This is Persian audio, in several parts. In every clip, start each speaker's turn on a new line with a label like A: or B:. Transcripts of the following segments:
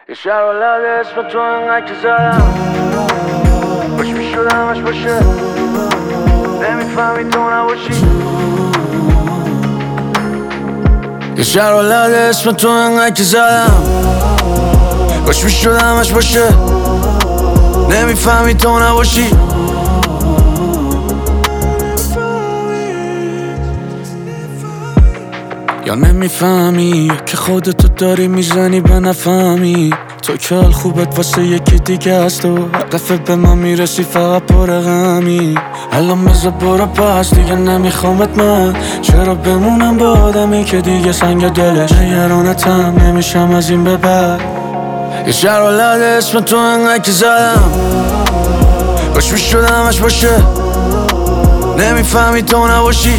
A: یه شهر ولد اسم تو انقدر که زدم باش میشد همش باشه نمیفهمی تو نباشی. یه شهر ولد اسم تو انقدر که زدم باش میشد همش باشه نمیفهمی تو نباشی. یا نمیفهمی که خودتو داری میزنی به نفهمی تو که حال خوبت واسه یکی دیگه هست و دفعه به ما میرسی فقط پر غمی. الان بذار برو پس دیگه نمیخوامت من چرا بمونم با آدمی که دیگه سنگ دلش نگرانتم نمیشم از این به بعد. یه شهر ولد اسم تو انقدر که زدم باش میشد همش باشه نمیفهمی تو نباشی.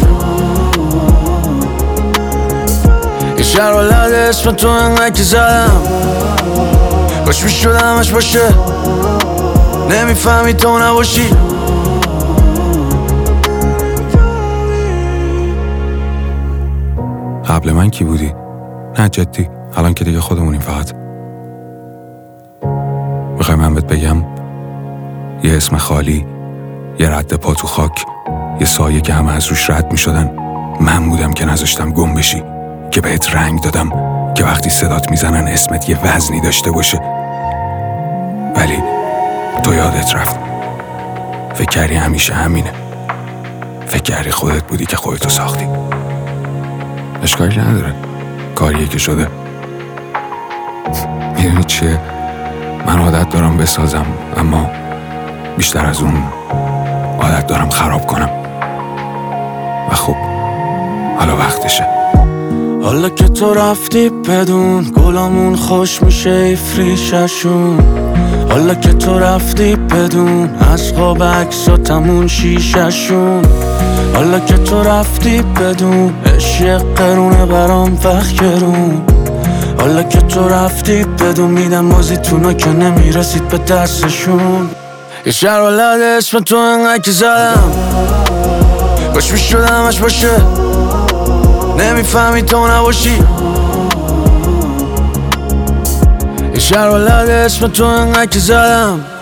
A: یه شهر ولد اسم تو انقدر که زدم باش میشد همش باشه نمیفهمی تو نباشی.
B: قبل من کی بودی؟ نه جدی الان که دیگه خودمونیم فقط. میخوای من بهت بگم یه اسم خالی، یه رد پا تو خاک، یه سایه که همه از روش رد میشدن من بودم که نذاشتم گم بشی، که بهت رنگ دادم که وقتی صدات میزنن اسمت یه وزنی داشته باشه. ولی تو یادت رفت، فکر کردی همیشه همینه، فکر کردی خودت بودی که خودتو ساختی. اشکالی نداره، کاریه که شده. میدونی چیه؟ من عادت دارم بسازم اما بیشتر از اون عادت دارم خراب کنم و خب حالا وقتشه.
A: حالا که تو رفتی بدون گلامون خوش میشه ریششون. حالا که تو رفتی بدون از خواب عکساتمون شیششون. حالا که تو رفتی بدون عشق قرونه برام فخرون. حالا که تو رفتی بدون میدم بازیتونا که نمیرسید به دستشون. یه شهر ولد اسم تو انقدر که زدم باش میشد همش باشه نمیفهمی تو نباشی. یه شهر ولد اسم تو انقدر که زدم